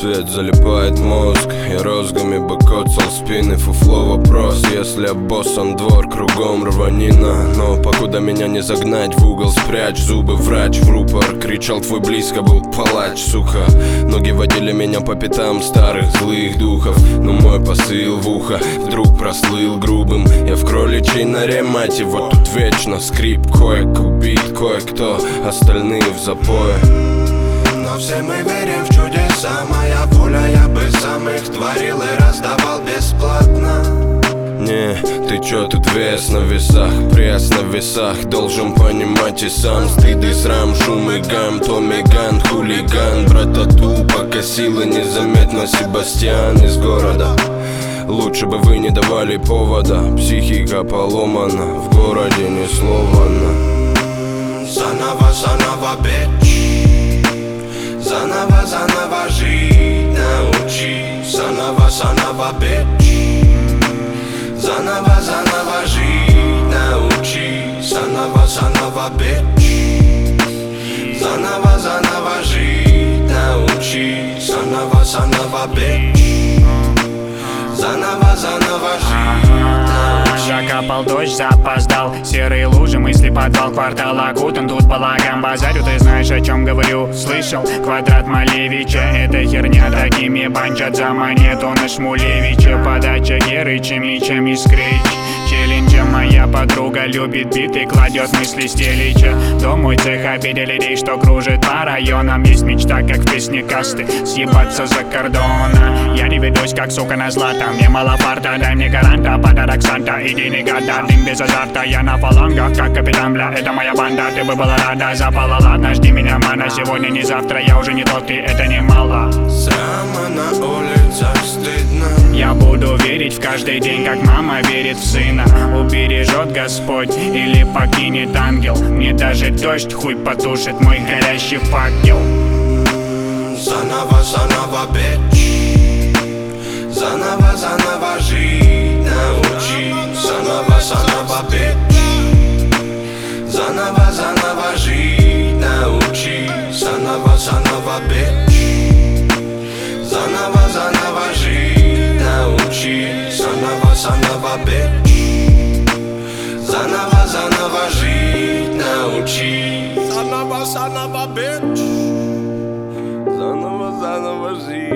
свет залипает мозг. Я розгами бы коцал спины, фуфло вопрос. Если обоссан двор, кругом рванина. Но покуда меня не загнать в угол, спрячь зубы, врач в рупор. Кричал твой близко был палач, сука. Ноги водили меня по пятам старых злых духов. Но мой посыл в ухо вдруг прослыл грубым. Я в кроличьей норе, мать его, тут вечно скрип. Кое-кто убит, кое-кто, остальные в запое. Но все мы верим в чудеса. Моя воля, я бы сам их творил и раздавал бесплатно. Не, ты чё тут вес на весах, пресс на весах. Должен понимать и сам стыд и срам, шум и гам. Томми Ган, хулиган, братату покосил и незаметно Себастьян из города. Лучше бы вы не давали повода, психика поломана, в городе ни слова на. Заново, заново, бич. Заново, заново жить научи. Заново, заново, бич. Заново, заново жить научи. Заново, заново, бич. Заново, заново жить научи. Заново, заново, бич. Заново, заново жить научи. Закапал дождь, запоздал. Серые лужи, мысли, подвал, квартал окутан. Тут балаган, базарю, ты знаешь, о чем говорю. Слышал, квадрат Малевича. Эта херня такими банчат за монету на Шмулевича. Подача Герыча, мечами скрич. Челленджа моя подруга любит биты, кладет мысли стелича. Дом мой цех, обидели людей, что кружит по районам. Есть мечта, как в песне касты, съебаться за кордона. Я не ведусь, как сука на злато. Мне мало фарта, дай мне гаранта. Подарок Санта, иди не года, дым без азарта. Я на фалангах, как капитан, бля, это моя банда. Ты бы была рада, запала, ладно, жди меня, мана. Сегодня не завтра, я уже не тот, и это немало. Срама на улицах стыдно. Я буду верить в каждый день, как мама верит в сына. Убережет Господь или покинет ангел. Мне даже дождь хуй потушит мой горящий факел. Заново, заново, бич. Заново, заново жить научи. Заново, заново, бич. Заново, заново жить научи. Заново, заново, бич. Заново, заново жить научи. Заново, заново, бич. Заново, заново жить научи. Заново, заново, бич. Заново, заново жить.